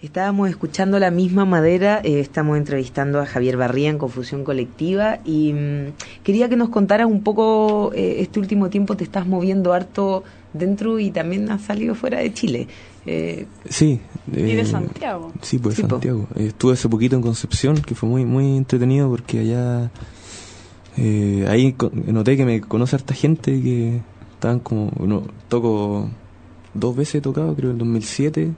Estábamos escuchando La Misma Madera, eh, estamos entrevistando a Javier Barría en Confusión Colectiva y mmm, quería que nos contaras un poco, eh, este último tiempo te estás moviendo harto dentro y también has salido fuera de Chile. Eh, sí. Eh, y de Santiago. Sí, pues sí, de Santiago. Eh, estuve hace poquito en Concepción, que fue muy muy entretenido porque allá, eh, ahí noté que me conoce harta gente que estaban como, no, toco, dos veces he tocado, creo, en el dos mil siete.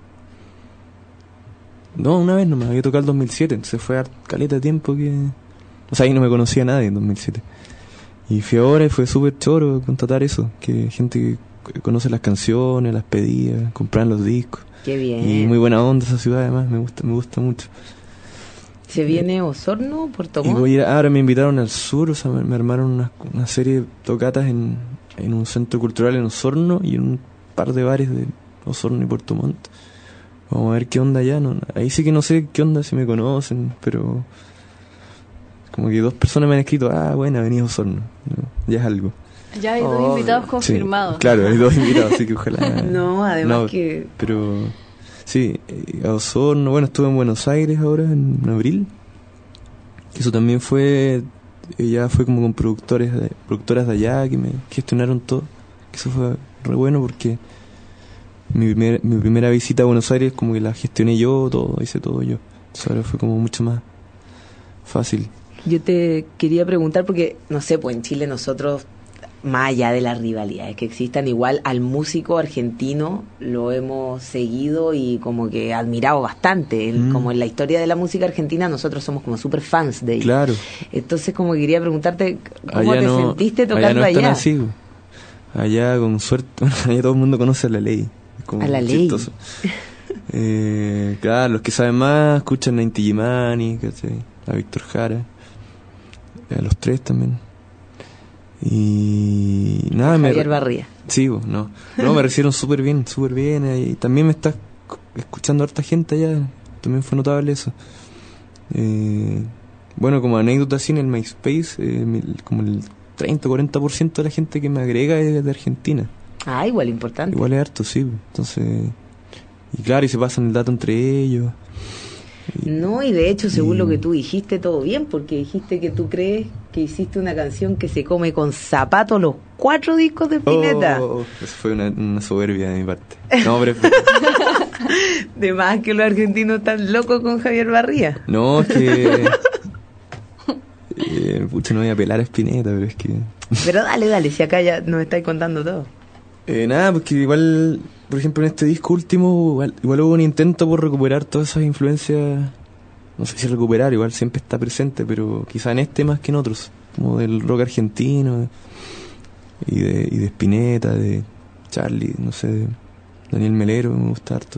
No, una vez nomás, había tocado el dos mil siete, entonces fue a caleta de tiempo que... O sea, ahí no me conocía nadie en dos mil siete. Y fui ahora y fue súper choro constatar eso, que gente que conoce las canciones, las pedía, compraban los discos. Qué bien. Y muy buena onda esa ciudad además, me gusta me gusta mucho. ¿Se viene Osorno, Puerto Montt? Y voy a ir, ahora me invitaron al sur, o sea, me, me armaron una, una serie de tocatas en, en un centro cultural en Osorno y en un par de bares de Osorno y Puerto Montt. Vamos a ver qué onda allá, ¿no? Ahí sí que no sé qué onda, si me conocen, pero como que dos personas me han escrito, ah, bueno, venís a Osorno, ¿no? Ya es algo. Ya hay oh, dos invitados confirmados. Sí, claro, hay dos invitados, así que ojalá. No, además no, que... Pero, sí, a Osorno, bueno, estuve en Buenos Aires ahora, en abril. Eso también fue, ya fue como con productores de, productoras de allá que me gestionaron todo. Que eso fue re bueno porque mi, primer, mi primera visita a Buenos Aires como que la gestioné yo, todo, hice todo yo. Entonces ahora fue como mucho más fácil. Yo te quería preguntar porque, no sé, pues en Chile nosotros, más allá de las rivalidades que existan, igual al músico argentino lo hemos seguido y como que admirado bastante. Mm. Como en la historia de la música argentina nosotros somos como súper fans de ellos. Claro. Entonces como que quería preguntarte cómo allá te no, sentiste tocando allá. No allá. Están así. Allá con suerte, allá todo el mundo conoce a La Ley. A La Ley. eh, claro, los que saben más escuchan a Inti Illimani, a Víctor Jara, a los tres también. Y nada, Javier me Barría. Sí, no. No, me recibieron súper bien, súper bien. Y también me está escuchando harta gente allá. También fue notable eso. Eh, bueno, como anécdota así en el MySpace, eh, como el treinta o cuarenta por ciento de la gente que me agrega es de Argentina. Ah, igual importante. Igual es harto, sí. Entonces, y claro, y se pasan el dato entre ellos. Y, no, y de hecho, según y... lo que tú dijiste, todo bien, porque dijiste que tú crees que hiciste una canción que se come con zapatos los cuatro discos de Spinetta. Oh, eso fue una, una soberbia de mi parte. No, pero... de más que los argentinos están locos con Javier Barría. No, es que... eh, pucha, no voy a apelar a Spinetta, pero es que... Pero dale, dale, si acá ya nos estáis contando todo. Eh, nada, porque igual, por ejemplo, en este disco último, igual, igual hubo un intento por recuperar todas esas influencias. No sé si recuperar, igual siempre está presente, pero quizá en este más que en otros, como del rock argentino y de, y de Spinetta, de Charlie, no sé, de Daniel Melero, me gusta harto.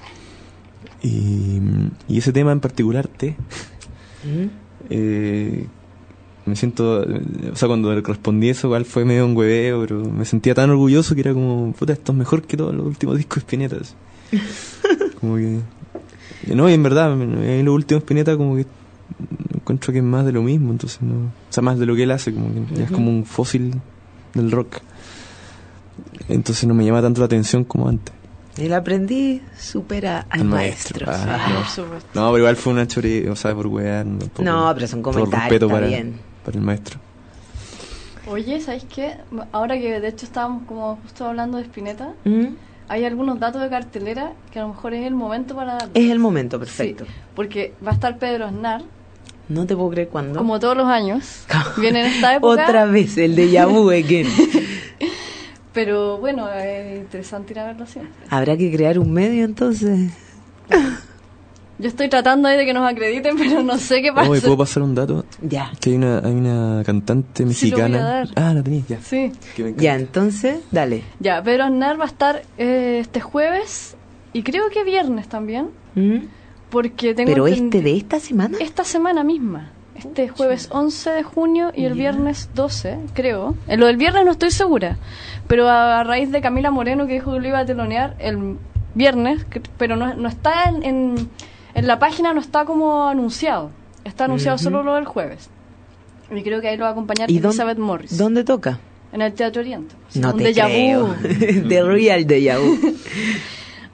Y, y ese tema en particular, T, ¿Mm? eh, me siento, o sea, cuando respondí eso igual fue medio un hueveo, pero me sentía tan orgulloso que era como, puta, esto es mejor que todos los últimos discos de Spinetta. Como que... No, y en verdad, en los últimos Spinetta como que encuentro que es más de lo mismo, entonces no... O sea, más de lo que él hace, como que uh-huh. ya es como un fósil del rock. Entonces no me llama tanto la atención como antes. El aprendiz supera al, al maestro. maestro. Ah, sí. no. no, pero igual fue una chorilla, o sea, por wear. No, no, pero son comentarios, está para, bien. Para el maestro. Oye, ¿sabes qué? Ahora que de hecho estábamos como justo hablando de Spinetta, ¿Mm? hay algunos datos de cartelera que a lo mejor es el momento para darlos. Es el momento, perfecto. Sí, porque va a estar Pedro Aznar. No te puedo creer cuándo. Como todos los años. Viene en esta época. Otra vez, el déjà vu again. Pero bueno, es interesante ir a verlo siempre. Habrá que crear un medio entonces. Yo estoy tratando ahí de que nos acrediten, pero no sé qué pasa. Oh, ¿y puedo pasar un dato? Ya. Que hay una, hay una cantante mexicana. Sí, lo voy a dar. Ah, la tenías, ya. Sí. Ya, entonces, dale. Ya, Pedro Aznar va a estar eh, este jueves y creo que viernes también. ¿Mm? Porque tengo ¿Pero entendi- este de esta semana? Esta semana misma. Este jueves once de junio y el yeah. viernes doce, creo. En lo del viernes no estoy segura. Pero a, a raíz de Camila Moreno que dijo que lo iba a telonear el viernes, que, pero no, no está en, en, en la página, no está como anunciado. Está anunciado uh-huh. solo lo del jueves. Y creo que ahí lo va a acompañar Elizabeth Morris. ¿Dónde toca? En el Teatro Oriente. No un te déjà creo. vu. The real déjà vu.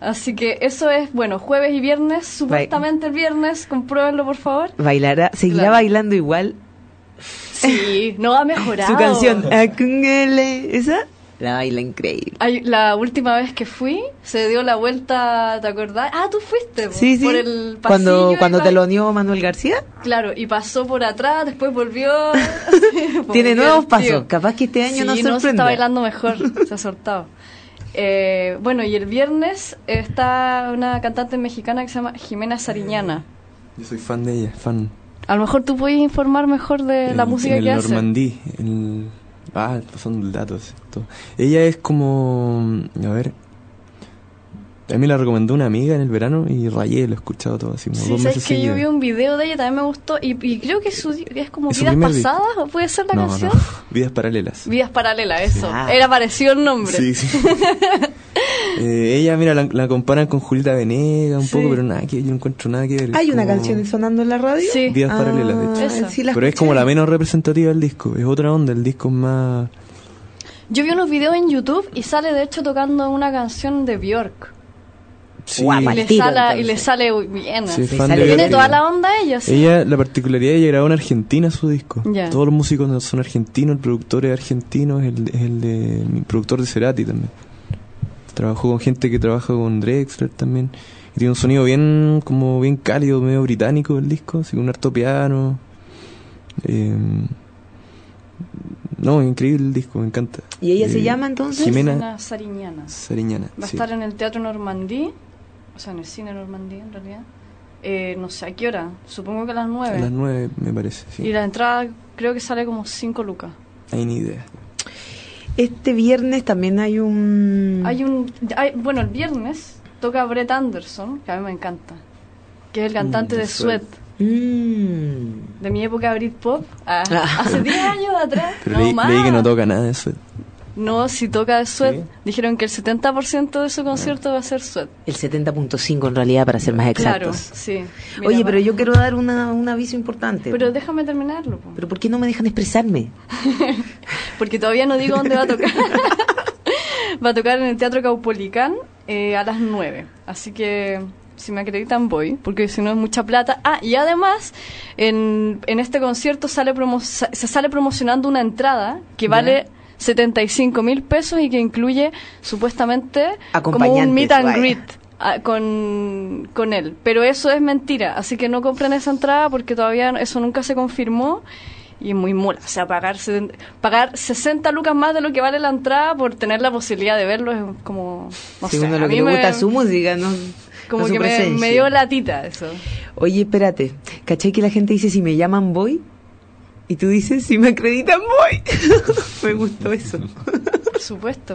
Así que eso es, bueno, jueves y viernes, supuestamente el viernes, compruébenlo por favor. ¿Bailará? ¿Seguirá Claro. bailando igual? Sí, no ha mejorado. Su canción, Acungele, ¿esa? La baila increíble. Ay, la última vez que fui, se dio la vuelta, ¿te acordás? Ah, tú fuiste, po, Sí, sí. por el pasillo. Cuando, y cuando ba- te lo unió Manuel García, Claro, y pasó por atrás, después volvió. Fue tiene muy nuevos divertido. pasos. Capaz que este año Sí, nos no, se sorprenda. está bailando mejor, se ha soltado. Eh, bueno, y el viernes está una cantante mexicana que se llama Jimena Sariñana. Yo soy fan de ella, fan. A lo mejor tú puedes informar mejor de la En- música en que el hace. Normandí, el... Ah, pasando el dato. ¿Cierto? Ella es como... A ver... A mí la recomendó una amiga en el verano y rayé, lo he escuchado todo así como Sí, dos sabes meses que yo seguidos. vi un video de ella, también me gustó, y, y creo que su, es como ¿Es su Vidas primer disco? Pasadas, ¿o puede ser la No, canción? no, Vidas Paralelas. Vidas Paralelas, eso. Ah. Era parecido el nombre. Sí, sí. Eh, ella, mira, la, la comparan con Julieta Venegas un Sí. poco, pero nada que yo no encuentro nada que ver. Es ¿Hay una como canción sonando en la radio? Sí. Vidas Paralelas, de hecho. Esa. sí la Pero es escuché. como la menos representativa del disco. Es otra onda, el disco es más... Yo vi unos videos en YouTube y sale de hecho tocando una canción de Björk. Sí. Guapa. Y le, Al tiro, sale, y entonces. le sale bien. Sí, así. fan sale de bien. Tiene Björk. toda la onda ella, sí. Ella, la particularidad, ella grabó en Argentina su disco. Ya. Todos los músicos son argentinos, el productor es argentino, es el, es el de mi productor de Cerati también. Trabajó con gente que trabaja con Drexler también. Y tiene un sonido bien, como bien cálido, medio británico el disco, así con un harto piano. Eh, no, increíble el disco, me encanta. ¿Y ella se Eh, llama entonces? Jimena Jimena Sariñana. Sariñana. Va a sí. estar en el Teatro Normandí, o sea, en el Cine Normandí en realidad. Eh, no sé, ¿a qué hora? Supongo que a las A nueve. las nueve me parece, sí. Y la entrada creo que sale como cinco lucas. Hay ni idea. Este viernes también hay un... Hay un... hay- bueno, el viernes toca Brett Anderson, que a mí me encanta. Que es el cantante Mm, de de Sweat. Sweat. Mm. De mi época Britpop. Ah, Ah. hace diez años atrás. Pero no leí, más. leí que no toca nada de eso. No, si toca de Sweat. ¿Sí? Dijeron que el setenta por ciento de su concierto va a ser Sweat. El setenta punto cinco en realidad, para ser más Claro, exactos. sí. Mira, Oye, va- pero yo quiero dar una, un aviso importante. Pero déjame terminarlo, po. ¿Pero por qué no me dejan expresarme? Porque todavía no digo dónde va a tocar. Va a tocar en el Teatro Caupolicán eh, a las nueve. Así que si me acreditan voy, porque si no es mucha plata. Ah, y además en, en este concierto sale promo- sa- se sale promocionando una entrada que Ya. vale setenta y cinco mil pesos y que incluye supuestamente como Acompañantes, un meet and vaya. greet ah, con, con él. Pero eso es mentira, así que no compren esa entrada porque todavía eso nunca se confirmó. Y es muy mula, o sea, pagar, seten- pagar sesenta lucas más de lo que vale la entrada por tener la posibilidad de verlo es como, no Si sé, uno a lo que mí le me- gusta es su música, no, como no su que me, presencia. me dio latita eso. Oye, espérate, ¿cachai que la gente dice si me llaman voy? Y tú dices si me acreditan voy. Me gustó eso. Por supuesto.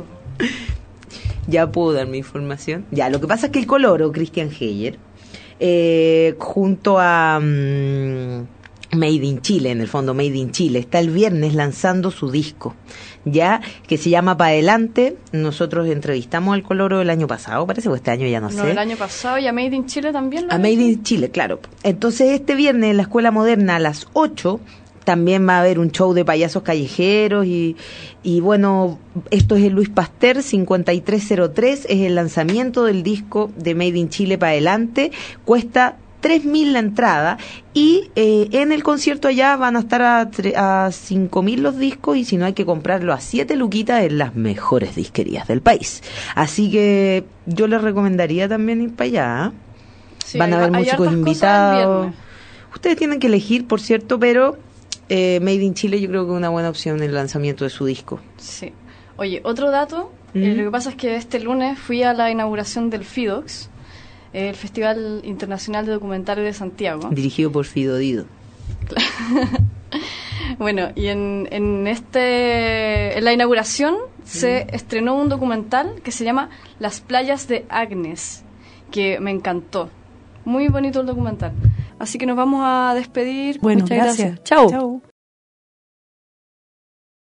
Ya puedo dar mi información. Ya, lo que pasa es que el Coloro, Christian Heyer, eh, junto a mm, Made in Chile, en el fondo Made in Chile, está el viernes lanzando su disco, ya, que se llama Pa' Adelante. Nosotros entrevistamos al Coloro el año pasado, parece, o este año ya no, No, sé. el año pasado y a Made in Chile también lo A han Made hecho. in Chile, claro. Entonces este viernes en la Escuela Moderna a las ocho también va a haber un show de payasos callejeros y, y bueno, esto es el Luis Pasteur cincuenta y tres cero tres, es el lanzamiento del disco de Made in Chile Pa' Adelante, cuesta tres mil la entrada y eh, en el concierto allá van a estar a, tre- a cinco mil los discos y si no hay que comprarlo a siete luquitas en las mejores disquerías del país. Así que yo les recomendaría también ir para allá, ¿eh? Sí, Van a hay- haber hay músicos hartas cosas el invitados. viernes. Ustedes tienen que elegir, por cierto, pero eh, Made in Chile yo creo que es una buena opción en el lanzamiento de su disco. Sí. Oye, otro dato, ¿Mm? eh, lo que pasa es que este lunes fui a la inauguración del FIDOX, el Festival Internacional de Documentales de Santiago. Dirigido por Fido Dido. Bueno, y en, en este en la inauguración se estrenó un documental que se llama Las playas de Agnes, que me encantó. Muy bonito el documental. Así que nos vamos a despedir. Bueno, Muchas gracias. gracias. Chao. Chao.